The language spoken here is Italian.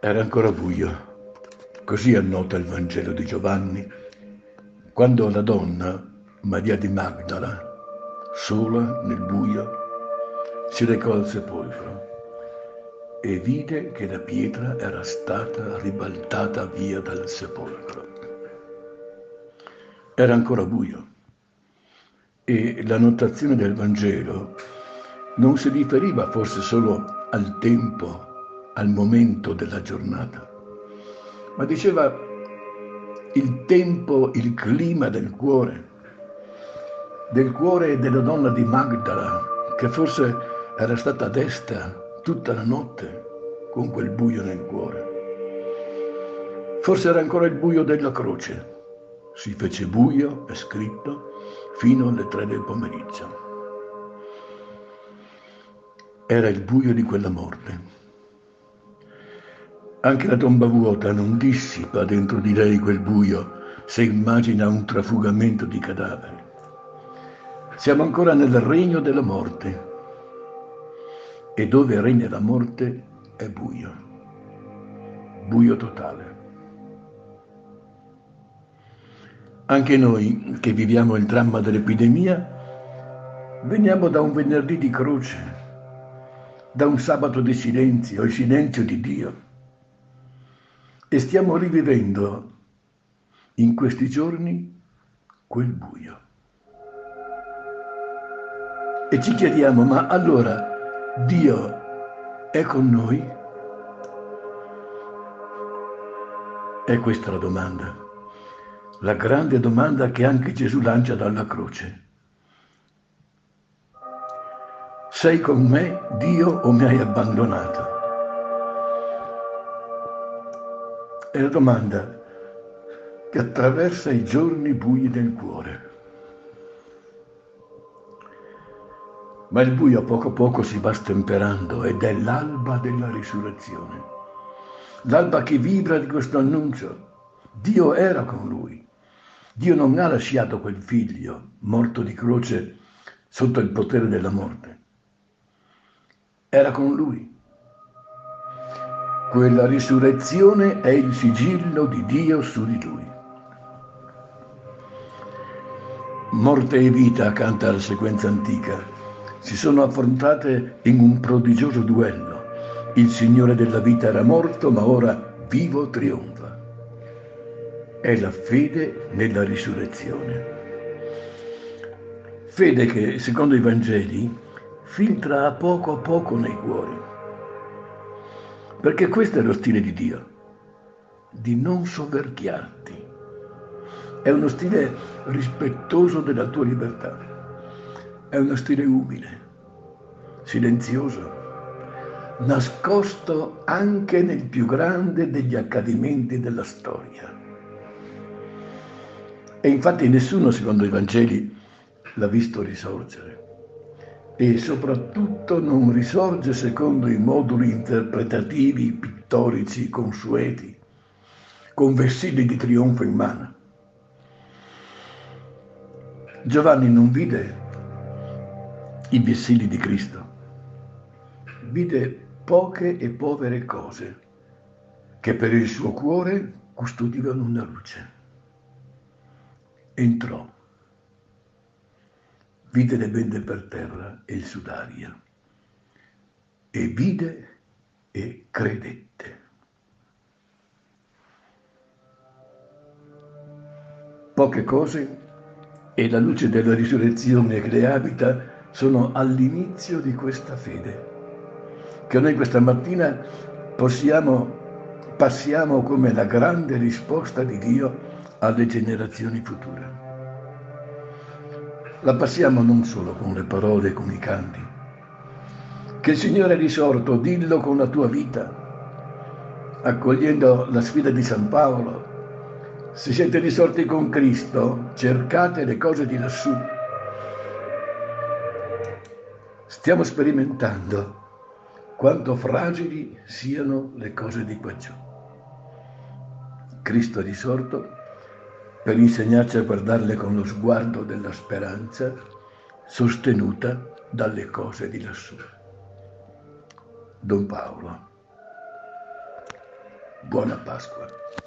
Era ancora buio, così annota il Vangelo di Giovanni, quando la donna, Maria di Magdala, sola nel buio, si recò al sepolcro e vide che la pietra era stata ribaltata via dal sepolcro. Era ancora buio e la notazione del Vangelo non si riferiva forse solo al tempo, al momento della giornata, ma diceva il tempo, il clima del cuore della donna di Magdala, che forse era stata desta tutta la notte con quel buio nel cuore. Forse era ancora il buio della croce. Si fece buio, è scritto, fino alle 3 del pomeriggio. Era il buio di quella morte. Anche la tomba vuota non dissipa dentro di lei quel buio se immagina un trafugamento di cadaveri. Siamo ancora nel regno della morte e dove regna la morte è buio, buio totale. Anche noi che viviamo il dramma dell'epidemia veniamo da un venerdì di croce, da un sabato di silenzio, il silenzio di Dio, e stiamo rivivendo in questi giorni quel buio. E ci chiediamo, ma allora Dio è con noi? È questa la domanda, la grande domanda che anche Gesù lancia dalla croce. Sei con me, Dio, o mi hai abbandonato? È la domanda che attraversa i giorni bui del cuore. Ma il buio a poco si va stemperando ed è l'alba della risurrezione. L'alba che vibra di questo annuncio. Dio era con lui. Dio non ha lasciato quel figlio morto di croce sotto il potere della morte. Era con lui. Quella risurrezione è il sigillo di Dio su di lui. Morte e vita, canta la sequenza antica, si sono affrontate in un prodigioso duello. Il Signore della vita era morto, ma ora vivo trionfa. È la fede nella risurrezione. Fede che, secondo i Vangeli, filtra a poco nei cuori. Perché questo è lo stile di Dio, di non soverchiarti. È uno stile rispettoso della tua libertà. È uno stile umile, silenzioso, nascosto anche nel più grande degli accadimenti della storia. E infatti nessuno, secondo i Vangeli, l'ha visto risorgere. E soprattutto non risorge secondo i moduli interpretativi, pittorici, consueti, con vessilli di trionfo in mano. Giovanni non vide i vessilli di Cristo, vide poche e povere cose che per il suo cuore custodivano una luce. Entrò, vide le bende per terra e il sudario, e vide e credette. Poche cose e la luce della risurrezione che le abita sono all'inizio di questa fede, che noi questa mattina passiamo come la grande risposta di Dio alle generazioni future. La passiamo non solo con le parole, con i canti. Che il Signore è risorto, dillo con la tua vita, accogliendo la sfida di San Paolo. Se siete risorti con Cristo, cercate le cose di lassù. Stiamo sperimentando quanto fragili siano le cose di qua giù. Cristo è risorto per insegnarci a guardarle con lo sguardo della speranza, sostenuta dalle cose di lassù. Don Paolo. Buona Pasqua.